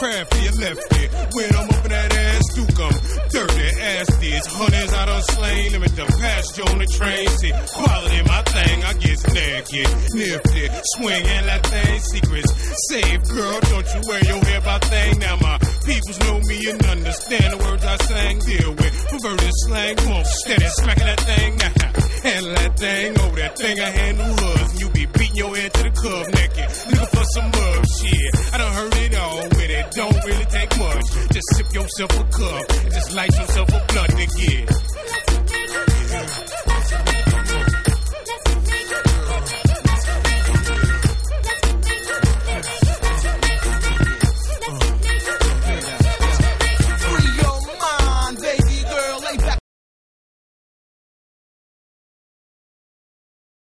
crafty and lefty. When I'm up in that ass, Duke, I'm dirty ass this. Hundreds I done slain, limit the pasture on the train. See, quality my thing, I get naked, nifty, swinging that thing, secrets safe, girl, don't you wear your hair by thing. Now my peoples know me and understand the words I sang, deal with perverted slang, come on, steady, smacking that thing, handle that thing, over that thing I handle hoods, and you be beating your head to the curve naked, looking for some mug, shit, I done heard it all with it, don't really take much, just sip yourself a cup, and just light yourself a blunt and get